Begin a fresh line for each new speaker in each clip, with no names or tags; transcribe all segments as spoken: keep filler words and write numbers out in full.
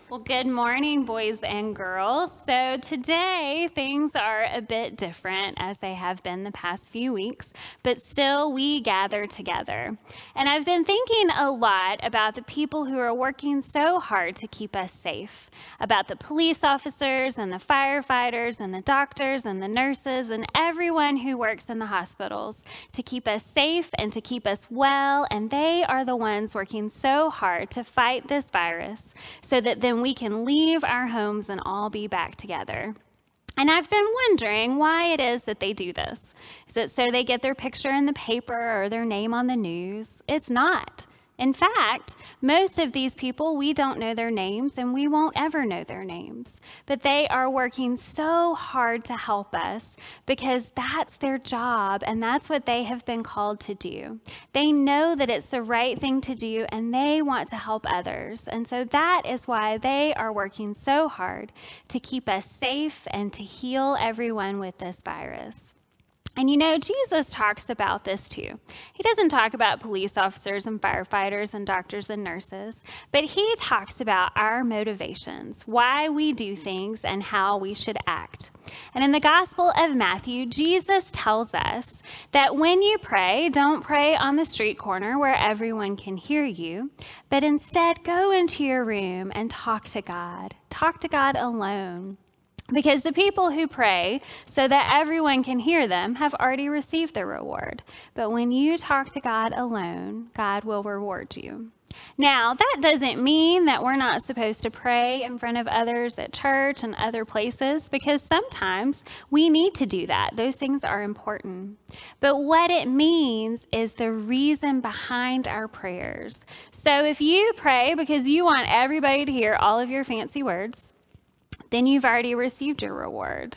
Well, good morning, boys and girls. So today things are a bit different as they have been the past few weeks, but still we gather together. And I've been thinking a lot about the people who are working so hard to keep us safe, about the police officers and the firefighters and the doctors and the nurses and everyone who works in the hospitals to keep us safe and to keep us well. And they are the ones working so hard to fight this virus so that then we can leave our homes and all be back together. And I've been wondering why it is that they do this. Is it so they get their picture in the paper or their name on the news? It's not. In fact, most of these people, we don't know their names and we won't ever know their names. But they are working so hard to help us because that's their job and that's what they have been called to do. They know that it's the right thing to do and they want to help others. And so that is why they are working so hard to keep us safe and to heal everyone with this virus. And you know, Jesus talks about this too. He doesn't talk about police officers and firefighters and doctors and nurses, but he talks about our motivations, why we do things and how we should act. And in the Gospel of Matthew, Jesus tells us that when you pray, don't pray on the street corner where everyone can hear you, but instead go into your room and talk to God. Talk to God alone. Because the people who pray so that everyone can hear them have already received their reward. But when you talk to God alone, God will reward you. Now, that doesn't mean that we're not supposed to pray in front of others at church and other places, because sometimes we need to do that. Those things are important. But what it means is the reason behind our prayers. So if you pray because you want everybody to hear all of your fancy words, then you've already received your reward.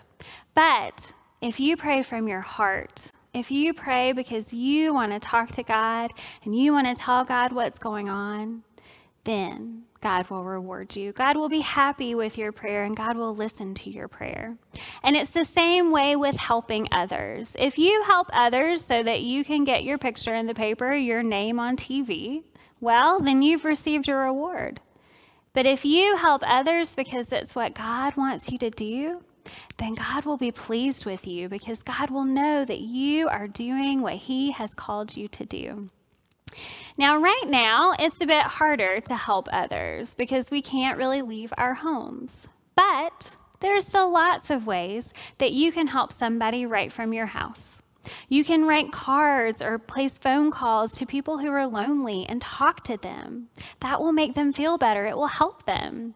But if you pray from your heart, if you pray because you want to talk to God and you want to tell God what's going on, then God will reward you. God will be happy with your prayer and God will listen to your prayer. And it's the same way with helping others. If you help others so that you can get your picture in the paper, your name on T V, well, then you've received your reward. But if you help others because it's what God wants you to do, then God will be pleased with you because God will know that you are doing what He has called you to do. Now, right now, it's a bit harder to help others because we can't really leave our homes. But there are still lots of ways that you can help somebody right from your house. You can write cards or place phone calls to people who are lonely and talk to them. That will make them feel better. It will help them.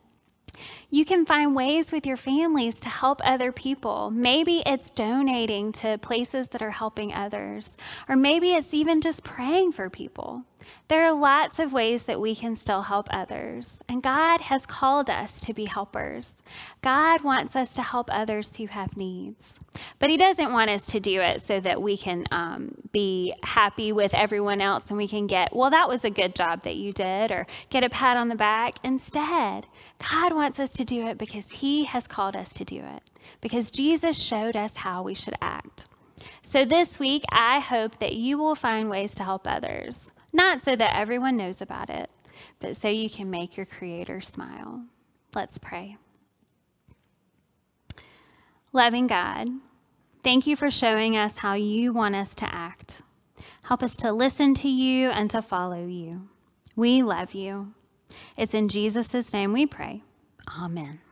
You can find ways with your families to help other people. Maybe it's donating to places that are helping others, or maybe it's even just praying for people. There are lots of ways that we can still help others, and God has called us to be helpers. God wants us to help others who have needs, but He doesn't want us to do it so that we can um, be happy with everyone else and we can get, well, that was a good job that you did, or get a pat on the back. Instead, God wants us to do it because He has called us to do it, because Jesus showed us how we should act. So this week, I hope that you will find ways to help others. Not so that everyone knows about it, but so you can make your Creator smile. Let's pray. Loving God, thank you for showing us how you want us to act. Help us to listen to you and to follow you. We love you. It's in Jesus' name we pray. Amen.